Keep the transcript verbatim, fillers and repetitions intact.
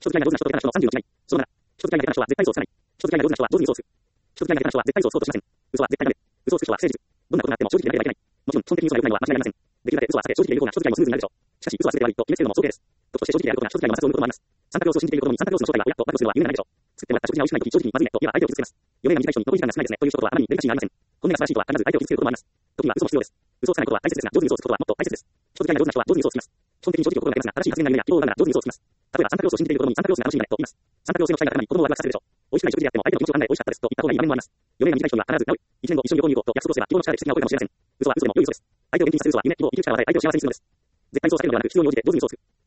人付き合いが上手な人と下手な人のさんじゅうの違い。そのなな、人付き合いが下手な人は絶対嘘をつかない。人付き合いが上手な人は上手に嘘をつく。人付き合いが下手な人は絶対嘘をつこうとしません。嘘は絶対ダメです。嘘をつく人は不誠実。どんなことがあっても正直でなければいけない。もちろん、基本的に嘘が良くないのは間違いありません。できるだけ嘘は避け、正直でいる方が人付き合いもスムーズになるでしょう。しかし、嘘は全て悪いと決めつけるのも早計です。時として正直であることが人付き合いの摩擦を生むこともあります。サンタクロースを信じている子供にサンタクロースの正体が親と暴露するのは夢がないでしょう。作ってもらった食事が美味しくないとき正直にまずいねと言えば相手を傷つけます。余命が短い人に残り時間が少ないですねという一言はあまりにデリカシーがありません。本音が素晴らしいとは必ず相手を傷つけることもあります。時には嘘も必要です。嘘をつかないことは大切ですが、上手に嘘をつくことはもっと大切です。人付き合いが上手な人は上手に嘘をつきます。基本的に正直を心がけますが、正しい発言が夢や希望があるなら上手に嘘をつきます。例えば、サンタクロースを信じている子供にサンタクロースが楽しみだねと言います。サンタクロースへの期待が高まり、子供はワクワクさせるでしょう。美味しくない食事であっても相手の気持ちを考え美味しかったですと言った方がいい場面もあります。余命が短い人には必ずなおい。一年後一緒に旅行に行こうと約束をすれば希望の力で奇跡が起こるかもしれません。嘘は嘘でも良い嘘です。相手を元気にさせる嘘は夢、希望、生きる力を与え相手を幸せにするのです。絶対にそうされるのではなく、必要に応じて上手に嘘をつく。